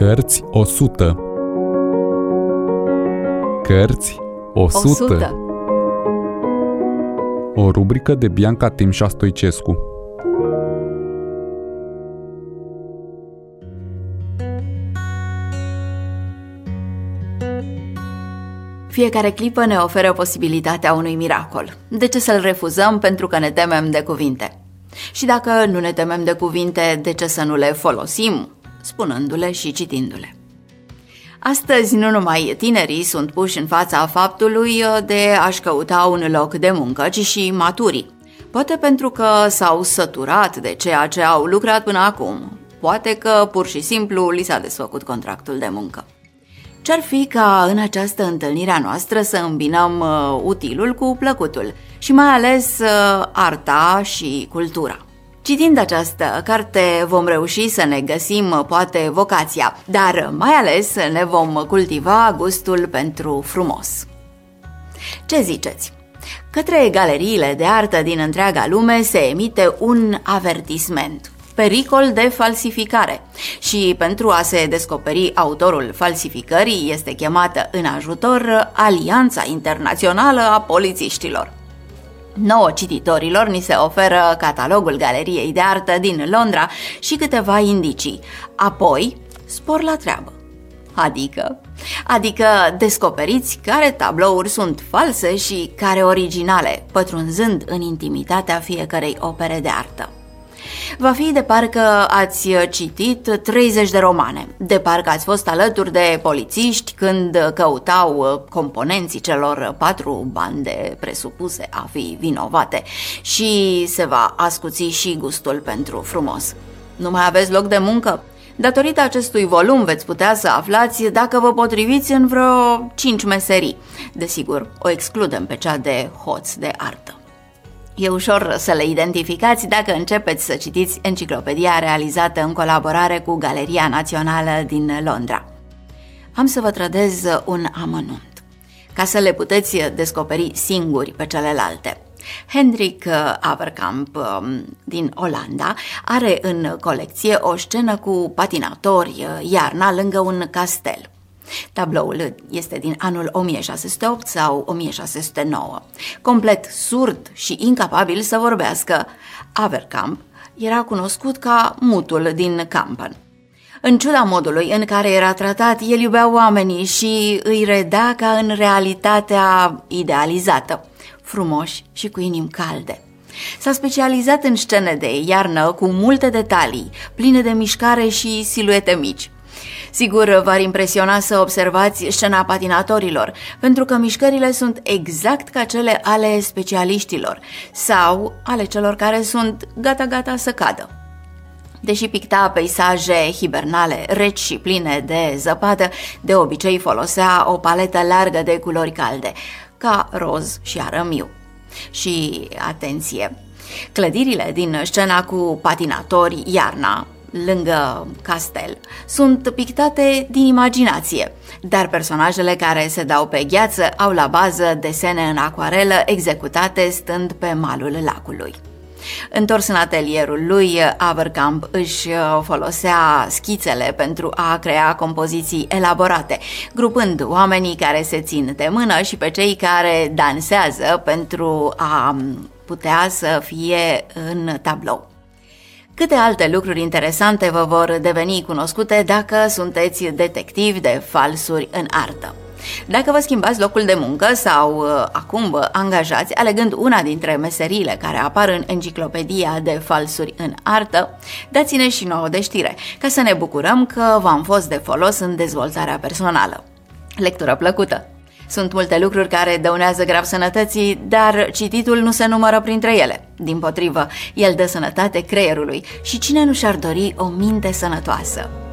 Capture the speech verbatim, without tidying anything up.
Cărți o sută. Cărți o sută. O rubrică de Bianca Timșa Stoicescu. Fiecare clipă ne oferă posibilitatea unui miracol. De ce să-l refuzăm pentru că ne temem de cuvinte? Și dacă nu ne temem de cuvinte, de ce să nu le folosim, spunându-le și citindu-le? Astăzi nu numai tinerii sunt puși în fața faptului de a-și căuta un loc de muncă, ci și maturii. Poate pentru că s-au săturat de ceea ce au lucrat până acum, poate că pur și simplu li s-a desfăcut contractul de muncă. Ce-ar fi ca în această întâlnire a noastră să îmbinăm uh, utilul cu plăcutul și mai ales uh, arta și cultura? Citind această carte vom reuși să ne găsim uh, poate vocația, dar mai ales ne vom cultiva gustul pentru frumos. Ce ziceți? Către galeriile de artă din întreaga lume se emite un avertisment: pericol de falsificare, și pentru a se descoperi autorul falsificării este chemată în ajutor Alianța Internațională a Polițiștilor. Nouă cititorilor ni se oferă catalogul galeriei de artă din Londra și câteva indicii. Apoi, spor la treabă. Adică, adică descoperiți care tablouri sunt false și care originale, pătrunzând în intimitatea fiecărei opere de artă. Va fi de parcă ați citit treizeci de romane, de parcă ați fost alături de polițiști când căutau componenții celor patru bande presupuse a fi vinovate, și se va ascuți și gustul pentru frumos. Nu mai aveți loc de muncă? Datorită acestui volum veți putea să aflați dacă vă potriviți în vreo cinci meserii. Desigur, o excludem pe cea de hoț de artă. E ușor să le identificați dacă începeți să citiți enciclopedia realizată în colaborare cu Galeria Națională din Londra. Am să vă trădez un amănunt, ca să le puteți descoperi singuri pe celelalte. Hendrik Averkamp din Olanda are în colecție o scenă cu patinatori iarna lângă un castel. Tabloul este din anul o mie șase sute opt sau o mie șase sute nouă. Complet surd și incapabil să vorbească, Averkamp era cunoscut ca mutul din Kampen. În ciuda modului în care era tratat, el iubea oamenii și îi reda ca în realitatea idealizată, frumoși și cu inimi calde. S-a specializat în scene de iarnă cu multe detalii, pline de mișcare și siluete mici. Sigur, v-ar impresiona să observați scena patinatorilor, pentru că mișcările sunt exact ca cele ale specialiștilor sau ale celor care sunt gata-gata să cadă. Deși picta peisaje hibernale, reci și pline de zăpadă, de obicei folosea o paletă largă de culori calde, ca roz și arămiu. Și, atenție, clădirile din scena cu patinatori iarna, lângă castel, sunt pictate din imaginație, dar personajele care se dau pe gheață au la bază desene în acuarelă executate stând pe malul lacului. Întors în atelierul lui, Averkamp își folosea schițele pentru a crea compoziții elaborate, grupând oamenii care se țin de mână și pe cei care dansează pentru a putea să fie în tablou. Câte alte lucruri interesante vă vor deveni cunoscute dacă sunteți detectivi de falsuri în artă. Dacă vă schimbați locul de muncă sau uh, acum vă angajați alegând una dintre meseriile care apar în enciclopedia de falsuri în artă, dați-ne și nouă de știre, ca să ne bucurăm că v-am fost de folos în dezvoltarea personală. Lectură plăcută! Sunt multe lucruri care dăunează grav sănătății, dar cititul nu se numără printre ele. Dimpotrivă, el dă sănătate creierului și cine nu și-ar dori o minte sănătoasă?